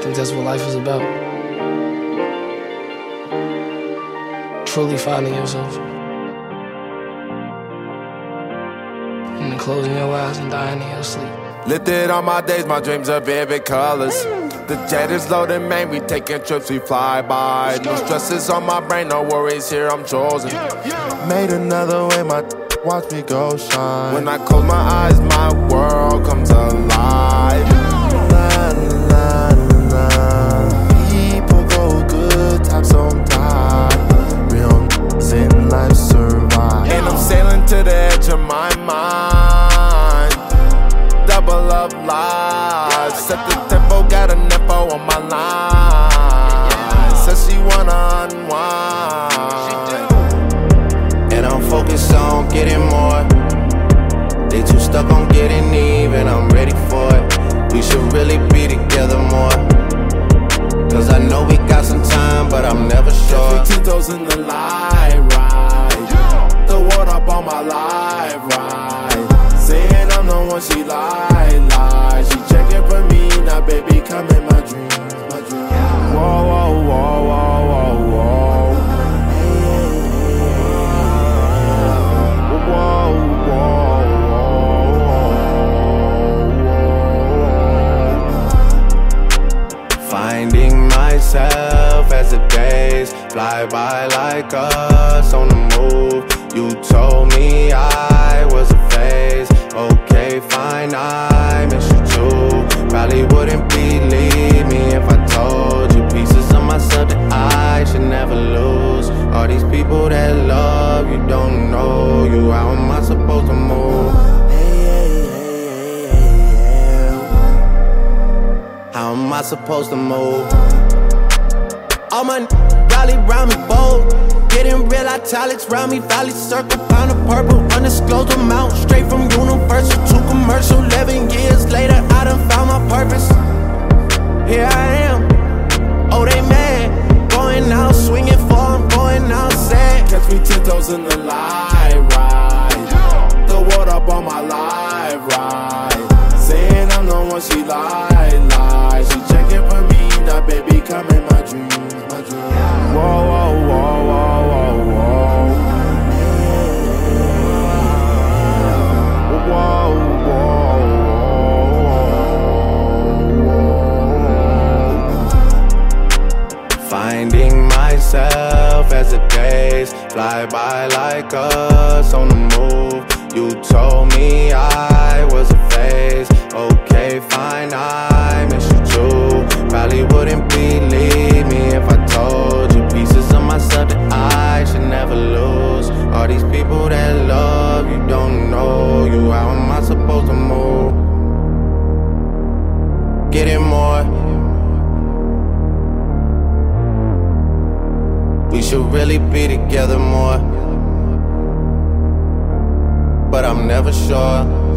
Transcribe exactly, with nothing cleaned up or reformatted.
think that's what life is about. Truly finding yourself. And then closing your eyes and dying in your sleep. Lifted on my days, my dreams are vivid colors. The jet is loaded, man, we taking trips, we fly by. No stresses on my brain, no worries here, I'm chosen. Made another way, my watch me go shine. When I close my eyes, my world comes alive. La, la, la. People go good times sometimes. Real in life survive. And I'm sailing to the edge of my mind. Double up lies. Set the tempo, got a nepo on my line. Says she wanna unwind. And I'm focused on getting more. They too stuck on getting even, I'm ready for it. We should really be together more. Cause I know we got some time, but I'm never sure. Ten toes in the light ride. The world up on my live ride. Saying I'm the one she lie, lie. She checking for me, now baby come in my dreams, my dreams. Whoa, whoa, whoa, whoa, whoa, whoa. Whoa, whoa, whoa. Finding myself as the days fly by like us on the move. You told me I was a phase. Okay, fine, I miss you too. Probably wouldn't believe me if I told you pieces of myself that I should never lose. All these people that love you don't know you. How am I supposed to move? How am I supposed to move? All my rally round me bold. Getting real italics round me, valley circle, pound of purple, undisclosed amount, straight from universal to commercial. Eleven years later, I done found my purpose. Here I am, oh they mad, going out swinging for, I'm going out sad. Catch me ten toes in the live ride, the world up on my live ride. Saying I'm the one she lie, lie. She checking for me, now baby come in my dreams, my dreams. Whoa, whoa, whoa, whoa, whoa, whoa. Whoa, whoa, whoa. Finding myself as the days fly by like us on the move. You told me I was a phase. Okay, fine, I miss you too. Probably wouldn't believe me if I told you pieces of myself that I should never lose. All these people that love you don't know you. How am I supposed to move? Getting more. We should really be together more. But I'm never sure.